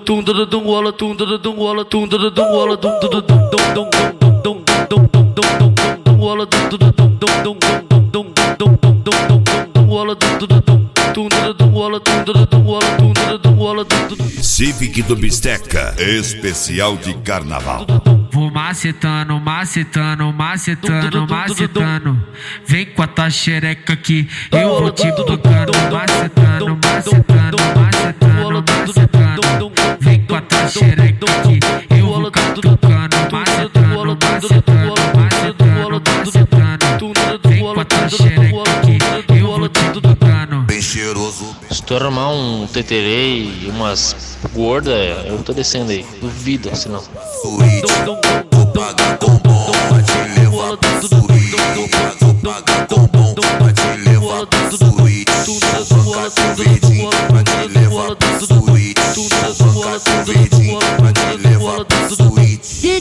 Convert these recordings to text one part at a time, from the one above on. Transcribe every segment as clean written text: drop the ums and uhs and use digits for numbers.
tum dum dum wala tum dum dum wala tum dum dum wala dum dum dum dum dum dum dum dum wala dum dum dum dum dum dum wala dum dum dum wala tum dum wala tum dum wala dum. Civic do Bisteca, especial de carnaval. Vou macetando, macetando, macetando, macetando. Vem com a tua xereca aqui, eu vou te tocando. Macetando, macetando, macetando, macetando. Vem com a tua xereca aqui, eu vou catucando. Macetando, macetando, macetando, macetando. Vem com a tua xereca aqui, eu vou te tocando. Bem cheiroso. Se tu arrumar um teterê e umas gordas, eu tô descendo aí. Duvido, senão. Suíte, vou pagar com bom pra te levar pra suíte. Vou pagar com bom pra te levar pra suíte. Vou bancar com verdinho pra te levar pra suíte. Vou bancar com verdinho pra te levar pra suíte.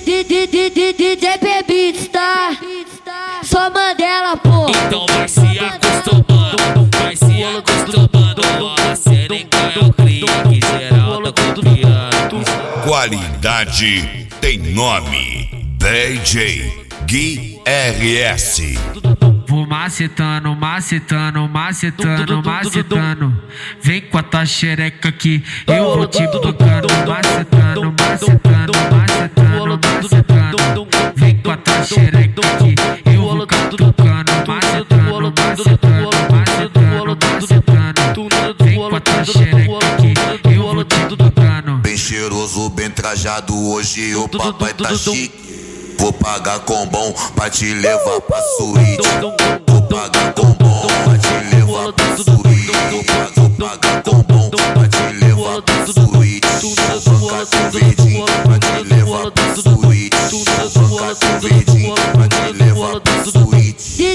DJ Beats, tá? Só Mandela, pô. Então vai se acostumando, vai se acostumando. A serenca é o clique, geral tá copiando. Qualidade tem nome. DJ Gui RS. Vou macetando, macetando, macetando, macetando. Vem com a tua xereca aqui, eu vou te tocando. Macetando, macetando, macetando, macetando. Vem com a tua xereca aqui, eu vou catucando. Macetando, macetando, macetando, macetando. Vem com a tua xereca aqui, eu vou te tocando. Bem cheiroso, bem trajado, hoje o papai tá chique. Vou pagar com bom pra te levar pra suíte. Vou pagar com bom pra te levar pra suíte. Vou pagar com bom pra te levar pra suíte. Vou bancar com verdinho pra te levar pra suíte. Vou bancar com verdinho pra te levar pra suíte.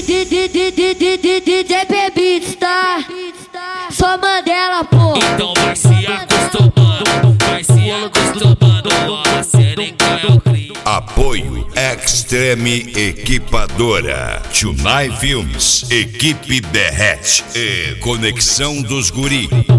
DJ Beats, tá? Só Mandela, pô. Então vai se acostumando, vai se acostumando. A serenca é o clique. Apoio Extreme Equipadora, Tunai Filmes, Equipe Derrete e Conexão dos Guri.